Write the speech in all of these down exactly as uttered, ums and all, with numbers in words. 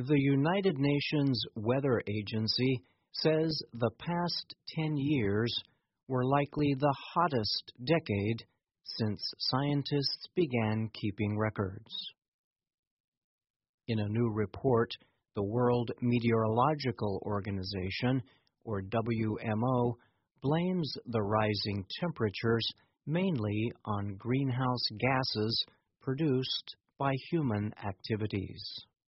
The United Nations Weather Agency says the past ten years were likely the hottest decade since scientists began keeping records. In a new report, the World Meteorological Organization, or W M O, blames the rising temperatures mainly on greenhouse gases produced by human activities.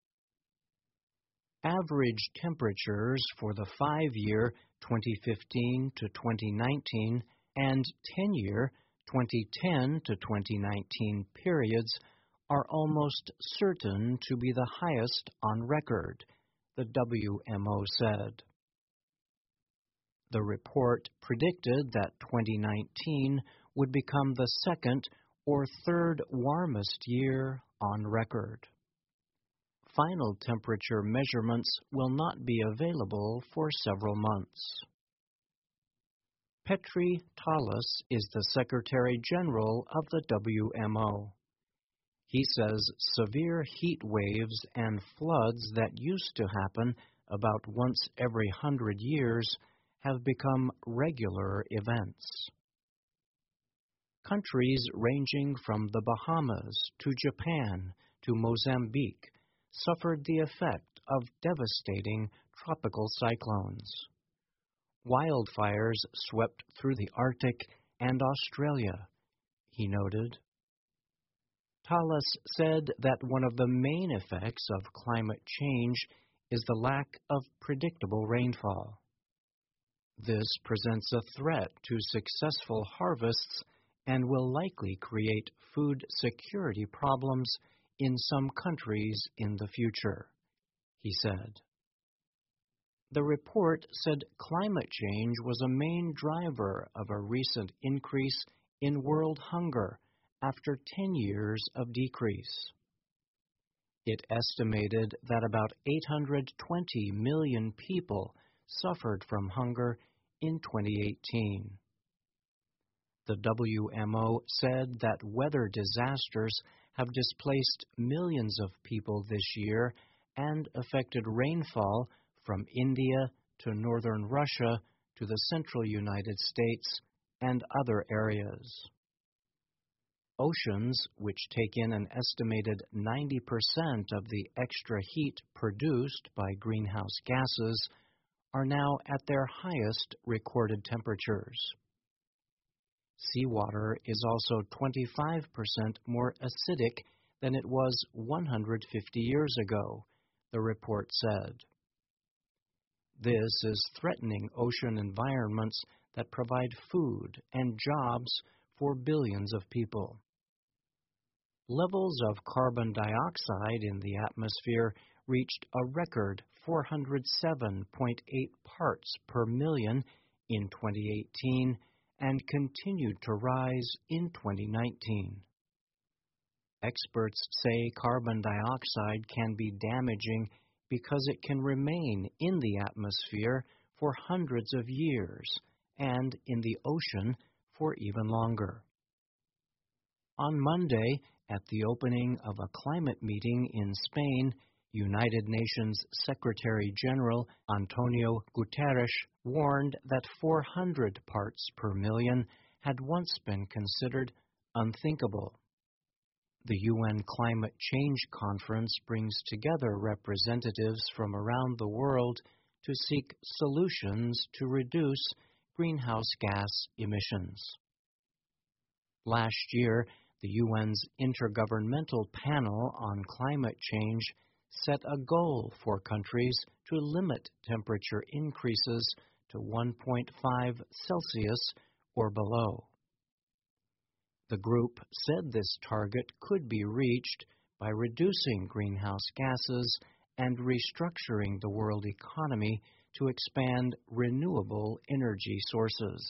Average temperatures for the five-year twenty fifteen to twenty nineteen and ten-year twenty ten to twenty nineteen periods are almost certain to be the highest on record, the W M O said. The report predicted that twenty nineteen would become the second or third warmest year on record. Final temperature measurements will not be available for several months. Petri Talas is the Secretary General of the W M O. He says severe heat waves and floods that used to happen about once every hundred years have become regular events. Countries ranging from the Bahamas to Japan to Mozambique suffered the effect of devastating tropical cyclones. Wildfires swept through the Arctic and Australia, he noted. Talas said that one of the main effects of climate change is the lack of predictable rainfall. This presents a threat to successful harvests and will likely create food security problems in some countries in the future, he said. The report said climate change was a main driver of a recent increase in world hunger after ten years of decrease. It estimated that about eight hundred twenty million people suffered from hunger in twenty eighteen. The W M O said that weather disasters have displaced millions of people this year and affected rainfall from India to northern Russia to the central United States and other areas. Oceans, which take in an estimated ninety percent of the extra heat produced by greenhouse gases, are now at their highest recorded temperatures. Seawater is also twenty-five percent more acidic than it was one hundred fifty years ago, the report said. This is threatening ocean environments that provide food and jobs for billions of people. Levels of carbon dioxide in the atmosphere reached a record four hundred seven point eight parts per million in twenty eighteen and continued to rise in twenty nineteen. Experts say carbon dioxide can be damaging because it can remain in the atmosphere for hundreds of years and in the ocean for even longer. On Monday, at the opening of a climate meeting in Spain, United Nations Secretary General Antonio Guterres warned that four hundred parts per million had once been considered unthinkable. The U N Climate Change Conference brings together representatives from around the world to seek solutions to reduce greenhouse gas emissions. Last year, the U N's Intergovernmental Panel on Climate Change set a goal for countries to limit temperature increases to one point five Celsius or below. The group said this target could be reached by reducing greenhouse gases and restructuring the world economy to expand renewable energy sources.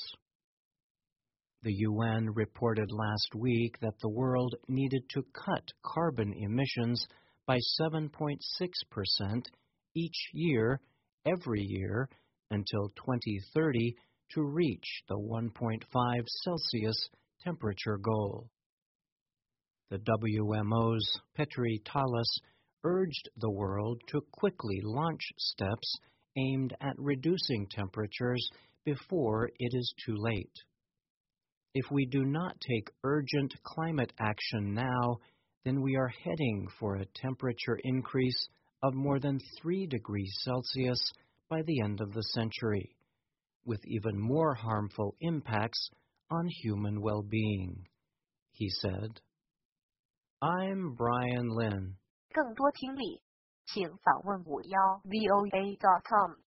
The U N reported last week that the world needed to cut carbon emissions by seven point six percent each year, every year, until twenty thirty to reach the one point five Celsius temperature goal. The W M O's Petri Talas urged the world to quickly launch steps aimed at reducing temperatures before it is too late. If we do not take urgent climate action now, then we are heading for a temperature increase of more than three degrees Celsius by the end of the century, with even more harmful impacts on human well-being, he said. I'm Brian Lynn. 更多听力，请访问五幺 V O A dot com。